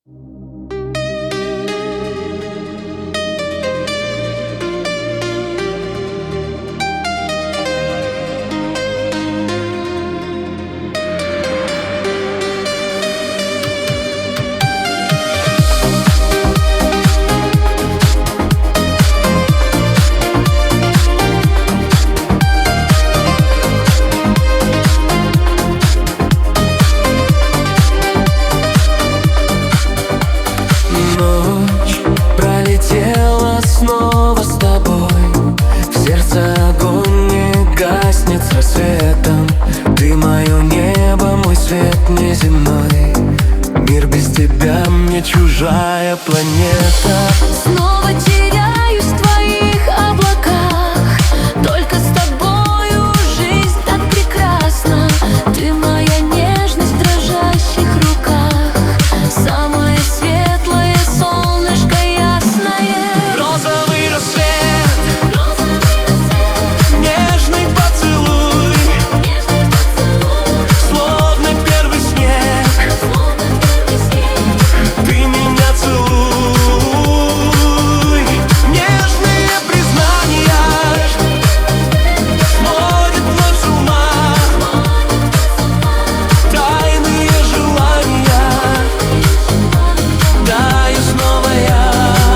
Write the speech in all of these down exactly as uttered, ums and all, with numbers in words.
Снова с тобой, в сердце огонь не гаснет с рассветом. Ты мое небо, мой свет неземной. Мир без тебя мне чужая планета. Снова теряюсь в твоих облаках. Только с тобою жизнь так прекрасна. Ты моя нежность в дрожащих руках. Самое светлое солнышко ясное. Розовый рассвет, нежный поцелуй, словно первый снег. Ты меня целуй. Нежные признания сводят вновь с ума. Тайные желания даю снова я.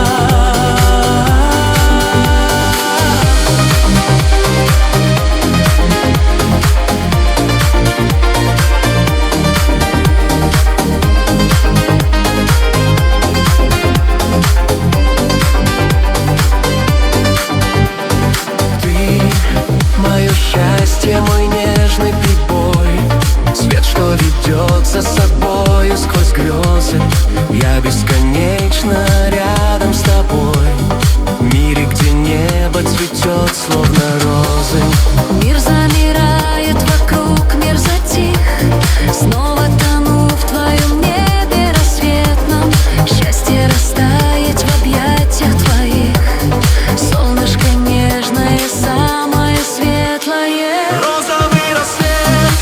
Мое счастье, мой нежный прибой, свет, что ведет за собою сквозь грезы. Я бесконечно рядом с тобой, в мире, где небо цветет, словно розы. Мир замирает вокруг, мир затих. Снова тону в твоем небе рассветном. Счастье растает в объятиях твоих. Солнышко нежное, самое светлое. Розовый рассвет,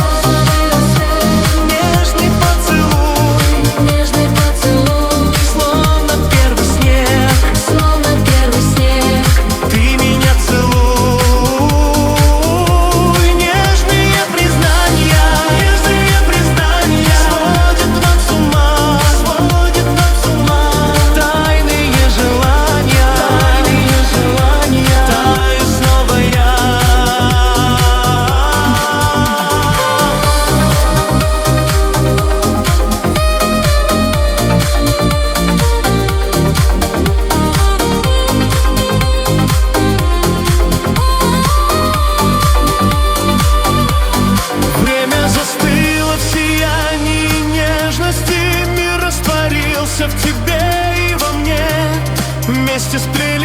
нежный поцелуй, Нежный поцелуй, словно первый снег. словно первый снег. Ты меня целуй. Нежные признания, нежные признания сводят нас с ума, сводят нас с ума. Тайные желания, тайные желания таю снова я. Время застыло в сиянии нежности. Мир растворился в тебе и во мне. Вместе сплелись